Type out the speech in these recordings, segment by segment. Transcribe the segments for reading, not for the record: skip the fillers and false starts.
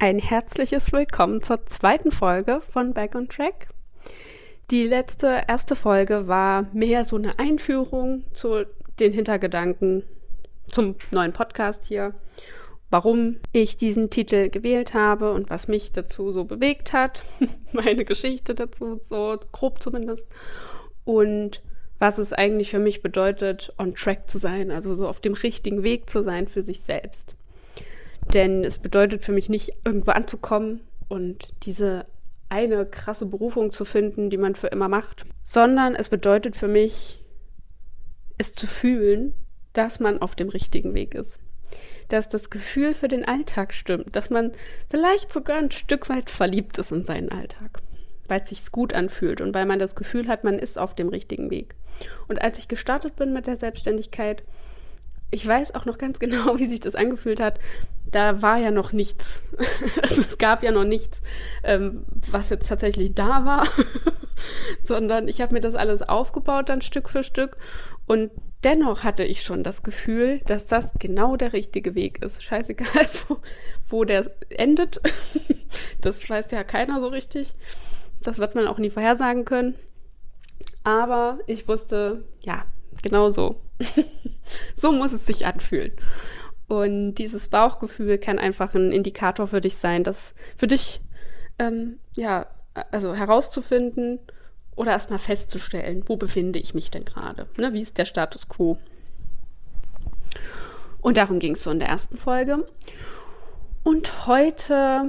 Ein herzliches Willkommen zur zweiten Folge von Back on Track. Die erste Folge war mehr so eine Einführung zu den Hintergedanken zum neuen Podcast hier, warum ich diesen Titel gewählt habe und was mich dazu so bewegt hat, meine Geschichte dazu, so grob zumindest, und was es eigentlich für mich bedeutet, on track zu sein, also so auf dem richtigen Weg zu sein für sich selbst. Denn es bedeutet für mich nicht, irgendwo anzukommen und diese eine krasse Berufung zu finden, die man für immer macht, sondern es bedeutet für mich, es zu fühlen, dass man auf dem richtigen Weg ist. Dass das Gefühl für den Alltag stimmt, dass man vielleicht sogar ein Stück weit verliebt ist in seinen Alltag, weil es sich gut anfühlt und weil man das Gefühl hat, man ist auf dem richtigen Weg. Und als ich gestartet bin mit der Selbstständigkeit, ich weiß auch noch ganz genau, wie sich das angefühlt hat. Da war ja noch nichts. Also es gab ja noch nichts, was jetzt tatsächlich da war, sondern ich habe mir das alles aufgebaut dann Stück für Stück und dennoch hatte ich schon das Gefühl, dass das genau der richtige Weg ist. Scheißegal, wo der endet. Das weiß ja keiner so richtig. Das wird man auch nie vorhersagen können. Aber ich wusste, ja, genau so. So muss es sich anfühlen. Und dieses Bauchgefühl kann einfach ein Indikator für dich sein, das für dich, also herauszufinden oder erstmal festzustellen, wo befinde ich mich denn gerade? Ne, wie ist der Status quo? Und darum ging es so in der ersten Folge. Und heute,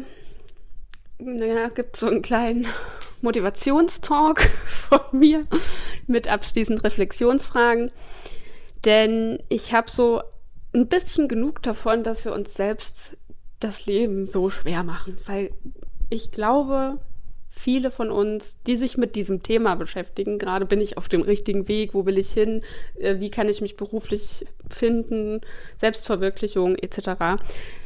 gibt es so einen kleinen Motivationstalk von mir mit abschließend Reflexionsfragen. Denn ich habe so ein bisschen genug davon, dass wir uns selbst das Leben so schwer machen. Weil ich glaube, viele von uns, die sich mit diesem Thema beschäftigen, gerade bin ich auf dem richtigen Weg, wo will ich hin, wie kann ich mich beruflich finden, Selbstverwirklichung etc.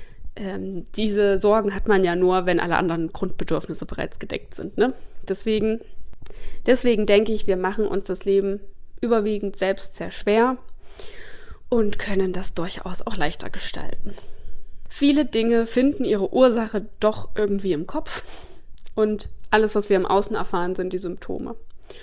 Diese Sorgen hat man ja nur, wenn alle anderen Grundbedürfnisse bereits gedeckt sind. Ne? Deswegen denke ich, wir machen uns das Leben überwiegend selbst sehr schwer und können das durchaus auch leichter gestalten. Viele Dinge finden ihre Ursache doch irgendwie im Kopf und alles, was wir im Außen erfahren, sind die Symptome.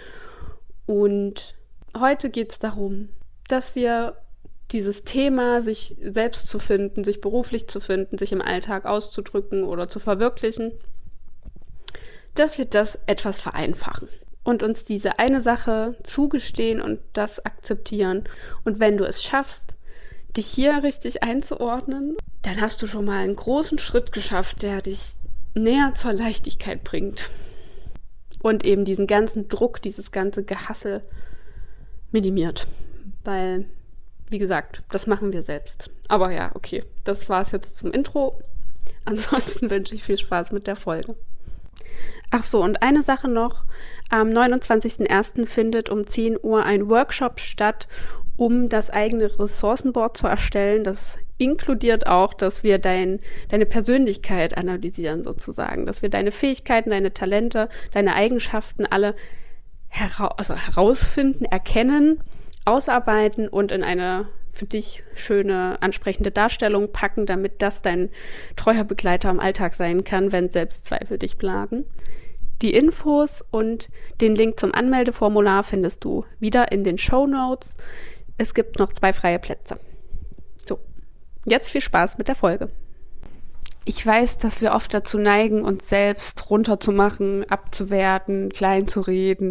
Und heute geht es darum, dass wir dieses Thema, sich selbst zu finden, sich beruflich zu finden, sich im Alltag auszudrücken oder zu verwirklichen, dass wir das etwas vereinfachen und uns diese eine Sache zugestehen und das akzeptieren. Und wenn du es schaffst, dich hier richtig einzuordnen, dann hast du schon mal einen großen Schritt geschafft, der dich näher zur Leichtigkeit bringt und eben diesen ganzen Druck, dieses ganze Gehassel minimiert. Weil, wie gesagt, das machen wir selbst. Aber ja, okay, das war es jetzt zum Intro. Ansonsten wünsche ich viel Spaß mit der Folge. Ach so, und eine Sache noch. Am 29.01. findet um 10 Uhr ein Workshop statt, um das eigene Ressourcenboard zu erstellen. Das inkludiert auch, dass wir deine Persönlichkeit analysieren sozusagen, dass wir deine Fähigkeiten, deine Talente, deine Eigenschaften alle herausfinden, erkennen, ausarbeiten und in eine für dich schöne, ansprechende Darstellung packen, damit das dein treuer Begleiter im Alltag sein kann, wenn Selbstzweifel dich plagen. Die Infos und den Link zum Anmeldeformular findest du wieder in den Shownotes. Es gibt noch 2 freie Plätze. So, jetzt viel Spaß mit der Folge. Ich weiß, dass wir oft dazu neigen, uns selbst runterzumachen, abzuwerten, klein zu reden,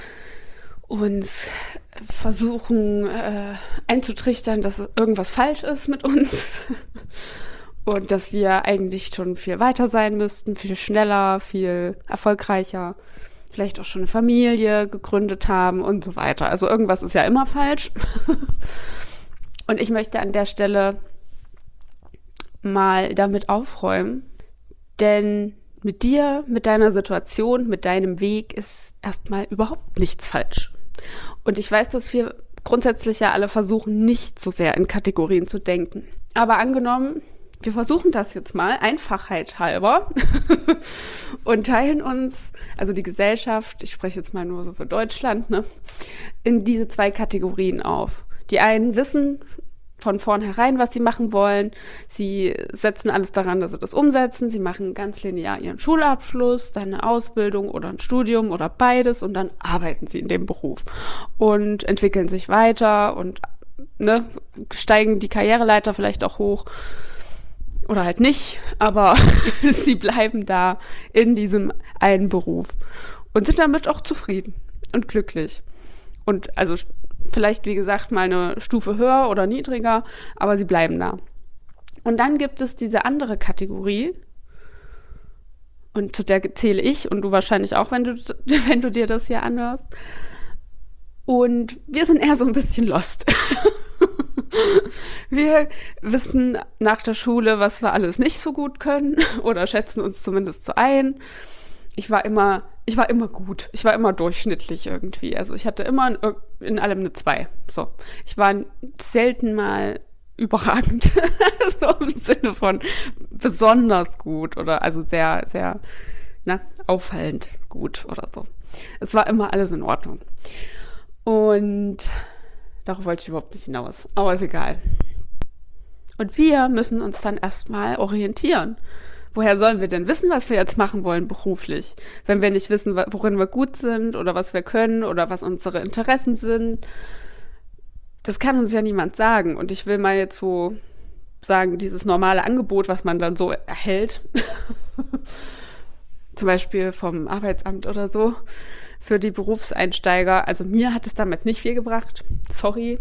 uns versuchen einzutrichtern, dass irgendwas falsch ist mit uns und dass wir eigentlich schon viel weiter sein müssten, viel schneller, viel erfolgreicher, vielleicht auch schon eine Familie gegründet haben und so weiter. Also irgendwas ist ja immer falsch. Und ich möchte an der Stelle mal damit aufräumen, denn mit dir, mit deiner Situation, mit deinem Weg ist erstmal überhaupt nichts falsch. Und ich weiß, dass wir grundsätzlich ja alle versuchen, nicht so sehr in Kategorien zu denken. Aber angenommen, wir versuchen das jetzt mal, Einfachheit halber, und teilen uns, also die Gesellschaft, ich spreche jetzt mal nur so für Deutschland, ne, in diese 2 Kategorien auf. Die einen wissen von vornherein, was sie machen wollen. Sie setzen alles daran, dass sie das umsetzen. Sie machen ganz linear ihren Schulabschluss, dann eine Ausbildung oder ein Studium oder beides und dann arbeiten sie in dem Beruf und entwickeln sich weiter und steigen die Karriereleiter vielleicht auch hoch oder halt nicht, aber sie bleiben da in diesem einen Beruf und sind damit auch zufrieden und glücklich. Und also vielleicht, wie gesagt, mal eine Stufe höher oder niedriger, aber sie bleiben da. Und dann gibt es diese andere Kategorie, und zu der zähle ich und du wahrscheinlich auch, wenn du dir das hier anhörst. Und wir sind eher so ein bisschen lost. Wir wissen nach der Schule, was wir alles nicht so gut können oder schätzen uns zumindest so ein. Ich war immer gut. Ich war immer durchschnittlich irgendwie. Also ich hatte immer in allem eine 2. So. Ich war selten mal überragend. So im Sinne von besonders gut oder also sehr, sehr auffallend gut oder so. Es war immer alles in Ordnung. Und darauf wollte ich überhaupt nicht hinaus. Aber ist egal. Und wir müssen uns dann erstmal orientieren. Woher sollen wir denn wissen, was wir jetzt machen wollen beruflich, wenn wir nicht wissen, worin wir gut sind oder was wir können oder was unsere Interessen sind? Das kann uns ja niemand sagen. Und ich will mal jetzt so sagen, dieses normale Angebot, was man dann so erhält, zum Beispiel vom Arbeitsamt oder so, für die Berufseinsteiger. Also mir hat es damals nicht viel gebracht. Sorry.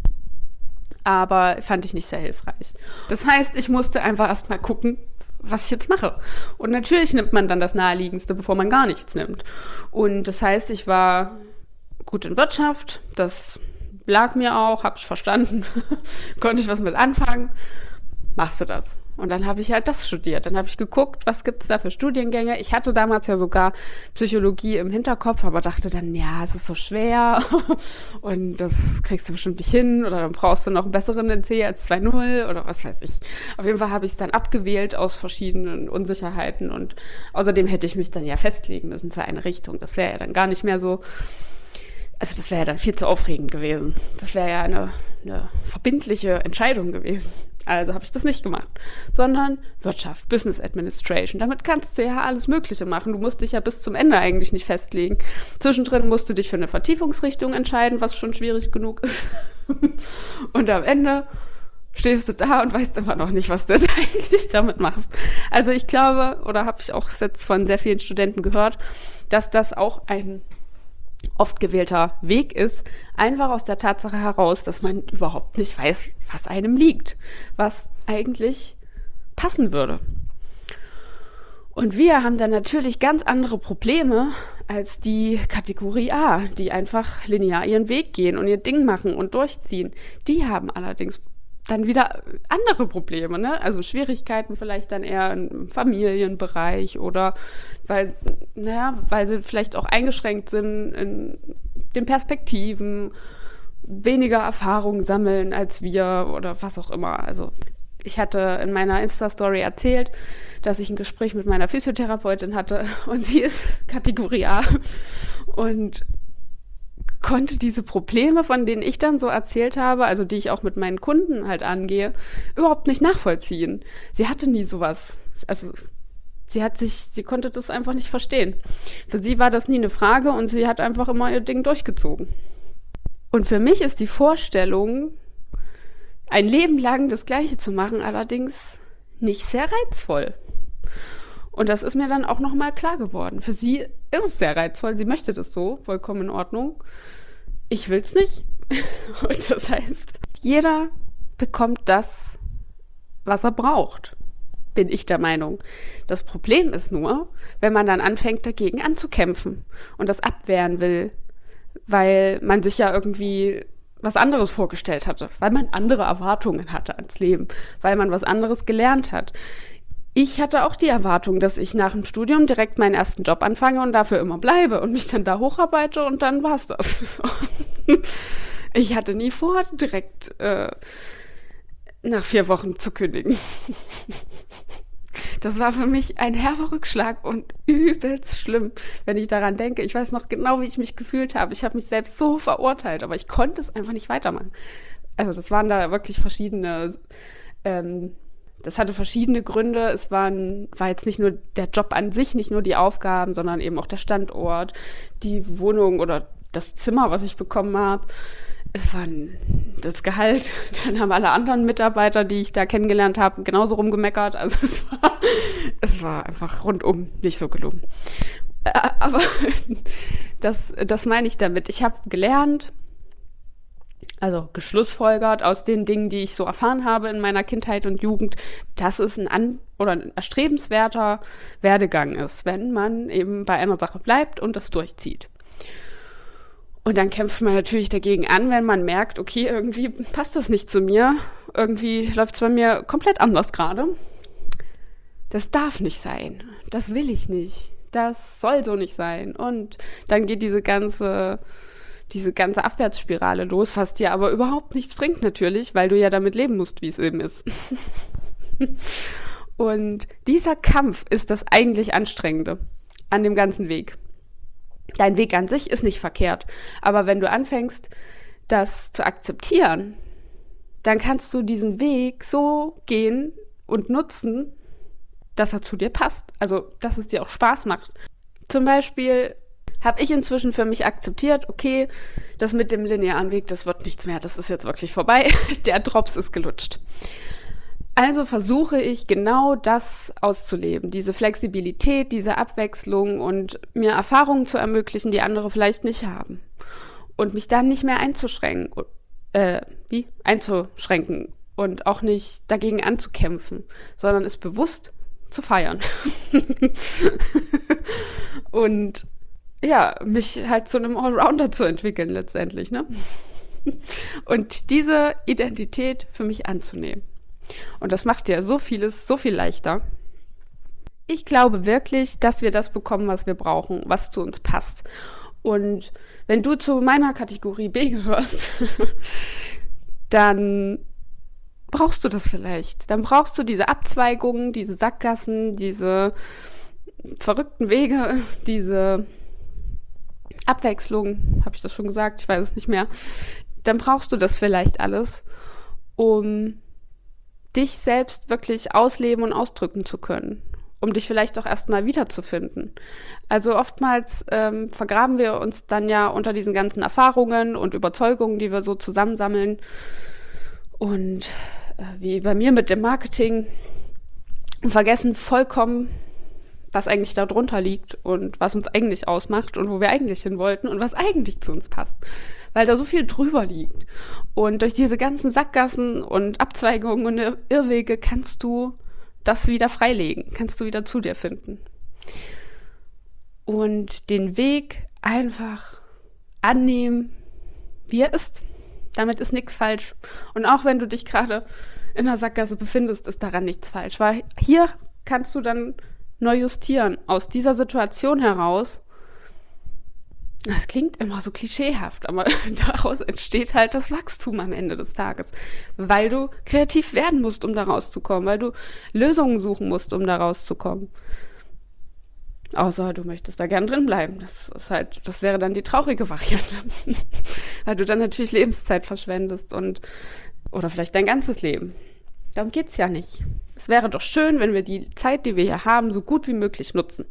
Aber fand ich nicht sehr hilfreich. Das heißt, ich musste einfach erstmal gucken, was ich jetzt mache. Und natürlich nimmt man dann das Naheliegendste, bevor man gar nichts nimmt. Und das heißt, ich war gut in Wirtschaft, das lag mir auch, habe ich verstanden, konnte ich was mit anfangen, machst du das. Und dann habe ich halt das studiert. Dann habe ich geguckt, was gibt es da für Studiengänge. Ich hatte damals ja sogar Psychologie im Hinterkopf, aber dachte dann, ja, es ist so schwer und das kriegst du bestimmt nicht hin oder dann brauchst du noch einen besseren NC als 2.0 oder was weiß ich. Auf jeden Fall habe ich es dann abgewählt aus verschiedenen Unsicherheiten und außerdem hätte ich mich dann ja festlegen müssen für eine Richtung. Das wäre ja dann gar nicht mehr so, also das wäre ja dann viel zu aufregend gewesen. Das wäre ja eine verbindliche Entscheidung gewesen. Also habe ich das nicht gemacht, sondern Wirtschaft, Business Administration. Damit kannst du ja alles Mögliche machen. Du musst dich ja bis zum Ende eigentlich nicht festlegen. Zwischendrin musst du dich für eine Vertiefungsrichtung entscheiden, was schon schwierig genug ist. Und am Ende stehst du da und weißt immer noch nicht, was du jetzt eigentlich damit machst. Also ich glaube, oder habe ich auch jetzt von sehr vielen Studenten gehört, dass das auch ein oft gewählter Weg ist, einfach aus der Tatsache heraus, dass man überhaupt nicht weiß, was einem liegt, was eigentlich passen würde. Und wir haben dann natürlich ganz andere Probleme als die Kategorie A, die einfach linear ihren Weg gehen und ihr Ding machen und durchziehen. Die haben allerdings dann wieder andere Probleme, ne? Also Schwierigkeiten vielleicht dann eher im Familienbereich oder weil sie vielleicht auch eingeschränkt sind in den Perspektiven, weniger Erfahrung sammeln als wir oder was auch immer. Also ich hatte in meiner Insta-Story erzählt, dass ich ein Gespräch mit meiner Physiotherapeutin hatte und sie ist Kategorie A und konnte diese Probleme, von denen ich dann so erzählt habe, also die ich auch mit meinen Kunden halt angehe, überhaupt nicht nachvollziehen. Sie hatte nie sowas. Also sie konnte das einfach nicht verstehen. Für sie war das nie eine Frage und sie hat einfach immer ihr Ding durchgezogen. Und für mich ist die Vorstellung, ein Leben lang das Gleiche zu machen, allerdings nicht sehr reizvoll. Und das ist mir dann auch nochmal klar geworden. Für sie ist es sehr reizvoll, sie möchte das so, vollkommen in Ordnung. Ich will's nicht. Und das heißt, jeder bekommt das, was er braucht, bin ich der Meinung. Das Problem ist nur, wenn man dann anfängt, dagegen anzukämpfen und das abwehren will, weil man sich ja irgendwie was anderes vorgestellt hatte, weil man andere Erwartungen hatte ans Leben, weil man was anderes gelernt hat. Ich hatte auch die Erwartung, dass ich nach dem Studium direkt meinen ersten Job anfange und dafür immer bleibe und mich dann da hocharbeite und dann war's das. Ich hatte nie vor, direkt nach 4 Wochen zu kündigen. Das war für mich ein herber Rückschlag und übelst schlimm, wenn ich daran denke. Ich weiß noch genau, wie ich mich gefühlt habe. Ich habe mich selbst so verurteilt, aber ich konnte es einfach nicht weitermachen. Also das waren da wirklich verschiedene, das hatte verschiedene Gründe. War jetzt nicht nur der Job an sich, nicht nur die Aufgaben, sondern eben auch der Standort, die Wohnung oder das Zimmer, was ich bekommen habe. Es war das Gehalt. Dann haben alle anderen Mitarbeiter, die ich da kennengelernt habe, genauso rumgemeckert. Also es war einfach rundum nicht so gelungen. Aber das meine ich damit. Ich habe gelernt, also geschlussfolgert aus den Dingen, die ich so erfahren habe in meiner Kindheit und Jugend, dass es ein erstrebenswerter Werdegang ist, wenn man eben bei einer Sache bleibt und das durchzieht. Und dann kämpft man natürlich dagegen an, wenn man merkt, okay, irgendwie passt das nicht zu mir, irgendwie läuft es bei mir komplett anders gerade. Das darf nicht sein, das will ich nicht, das soll so nicht sein. Und dann geht diese ganze Abwärtsspirale los, was dir aber überhaupt nichts bringt natürlich, weil du ja damit leben musst, wie es eben ist. Und dieser Kampf ist das eigentlich Anstrengende an dem ganzen Weg. Dein Weg an sich ist nicht verkehrt, aber wenn du anfängst, das zu akzeptieren, dann kannst du diesen Weg so gehen und nutzen, dass er zu dir passt, also dass es dir auch Spaß macht. Zum Beispiel habe ich inzwischen für mich akzeptiert, okay, das mit dem linearen Weg, das wird nichts mehr, das ist jetzt wirklich vorbei, der Drops ist gelutscht. Also versuche ich genau das auszuleben, diese Flexibilität, diese Abwechslung und mir Erfahrungen zu ermöglichen, die andere vielleicht nicht haben. Und mich dann nicht mehr einzuschränken und auch nicht dagegen anzukämpfen, sondern es bewusst zu feiern. Und ja, mich halt zu einem Allrounder zu entwickeln letztendlich, ne? Und diese Identität für mich anzunehmen. Und das macht ja so vieles so viel leichter. Ich glaube wirklich, dass wir das bekommen, was wir brauchen, was zu uns passt. Und wenn du zu meiner Kategorie B gehörst, dann brauchst du das vielleicht. Dann brauchst du diese Abzweigungen, diese Sackgassen, diese verrückten Wege, diese Abwechslung, habe ich das schon gesagt? Ich weiß es nicht mehr. Dann brauchst du das vielleicht alles, um dich selbst wirklich ausleben und ausdrücken zu können, um dich vielleicht auch erstmal wiederzufinden. Also oftmals vergraben wir uns dann ja unter diesen ganzen Erfahrungen und Überzeugungen, die wir so zusammensammeln. Und wie bei mir mit dem Marketing, vergessen vollkommen, was eigentlich da drunter liegt und was uns eigentlich ausmacht und wo wir eigentlich hin wollten und was eigentlich zu uns passt. Weil da so viel drüber liegt. Und durch diese ganzen Sackgassen und Abzweigungen und Irrwege kannst du das wieder freilegen, kannst du wieder zu dir finden. Und den Weg einfach annehmen, wie er ist. Damit ist nichts falsch. Und auch wenn du dich gerade in der Sackgasse befindest, ist daran nichts falsch. Weil hier kannst du dann neu justieren. Aus dieser Situation heraus, das klingt immer so klischeehaft, aber daraus entsteht halt das Wachstum am Ende des Tages. Weil du kreativ werden musst, um da rauszukommen. Weil du Lösungen suchen musst, um da rauszukommen. Außer du möchtest da gern drin bleiben. Das wäre dann die traurige Variante. Weil du dann natürlich Lebenszeit verschwendest oder vielleicht dein ganzes Leben. Darum geht's ja nicht. Es wäre doch schön, wenn wir die Zeit, die wir hier haben, so gut wie möglich nutzen.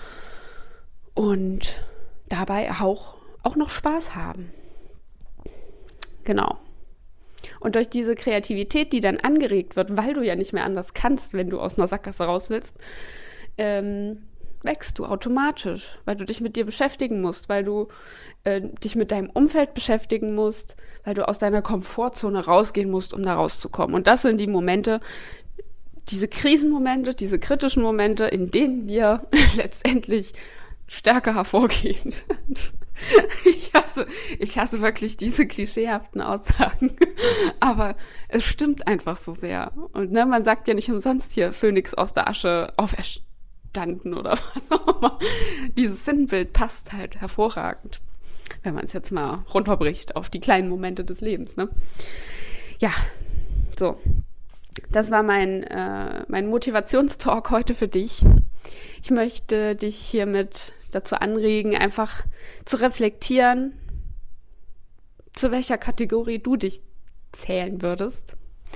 Und dabei auch noch Spaß haben. Genau. Und durch diese Kreativität, die dann angeregt wird, weil du ja nicht mehr anders kannst, wenn du aus einer Sackgasse raus willst, wächst du automatisch, weil du dich mit dir beschäftigen musst, weil du dich mit deinem Umfeld beschäftigen musst, weil du aus deiner Komfortzone rausgehen musst, um da rauszukommen. Und das sind die Momente, diese Krisenmomente, diese kritischen Momente, in denen wir letztendlich stärker hervorgehen. Ich hasse wirklich diese klischeehaften Aussagen, aber es stimmt einfach so sehr. Und man sagt ja nicht umsonst hier Phönix aus der Asche auferstanden oder was auch immer. Dieses Sinnbild passt halt hervorragend, wenn man es jetzt mal runterbricht auf die kleinen Momente des Lebens, ne? Ja, so. Das war mein Motivationstalk heute für dich. Ich möchte dich hiermit dazu anregen, einfach zu reflektieren, zu welcher Kategorie du dich zählen würdest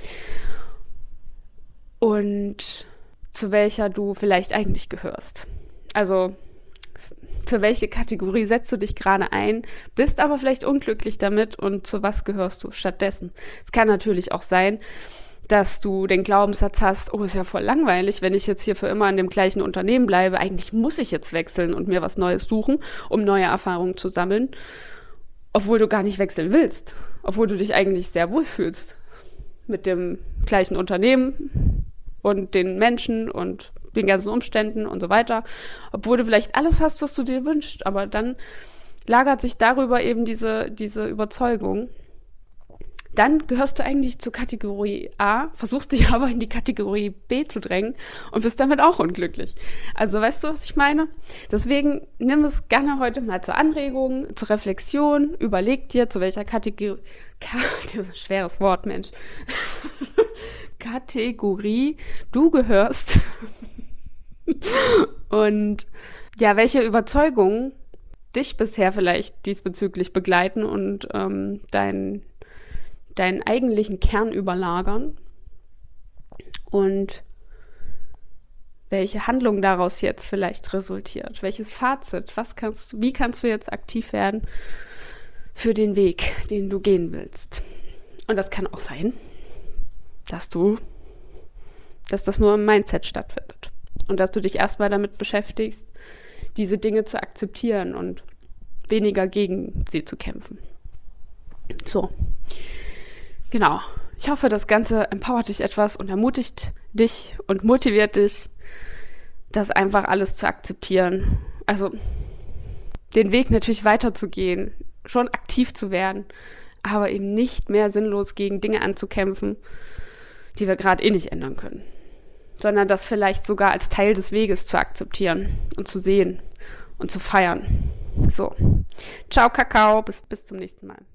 und zu welcher du vielleicht eigentlich gehörst. Also für welche Kategorie setzt du dich gerade ein, bist aber vielleicht unglücklich damit und zu was gehörst du stattdessen. Es kann natürlich auch sein, dass du den Glaubenssatz hast, oh, ist ja voll langweilig, wenn ich jetzt hier für immer in dem gleichen Unternehmen bleibe. Eigentlich muss ich jetzt wechseln und mir was Neues suchen, um neue Erfahrungen zu sammeln, obwohl du gar nicht wechseln willst, obwohl du dich eigentlich sehr wohl fühlst mit dem gleichen Unternehmen und den Menschen und den ganzen Umständen und so weiter, obwohl du vielleicht alles hast, was du dir wünschst, aber dann lagert sich darüber eben diese Überzeugung. Dann gehörst du eigentlich zur Kategorie A, versuchst dich aber in die Kategorie B zu drängen und bist damit auch unglücklich. Also weißt du, was ich meine? Deswegen nimm es gerne heute mal zur Anregung, zur Reflexion, überleg dir, zu welcher Kategorie, schweres Wort, Mensch, Kategorie du gehörst und ja, welche Überzeugungen dich bisher vielleicht diesbezüglich begleiten und deinen eigentlichen Kern überlagern und welche Handlung daraus jetzt vielleicht resultiert, welches Fazit, wie kannst du jetzt aktiv werden für den Weg, den du gehen willst. Und das kann auch sein, dass das nur im Mindset stattfindet und dass du dich erstmal damit beschäftigst, diese Dinge zu akzeptieren und weniger gegen sie zu kämpfen. So. Genau. Ich hoffe, das Ganze empowert dich etwas und ermutigt dich und motiviert dich, das einfach alles zu akzeptieren. Also den Weg natürlich weiterzugehen, schon aktiv zu werden, aber eben nicht mehr sinnlos gegen Dinge anzukämpfen, die wir gerade nicht ändern können, sondern das vielleicht sogar als Teil des Weges zu akzeptieren und zu sehen und zu feiern. So. Ciao, Kakao. Bis zum nächsten Mal.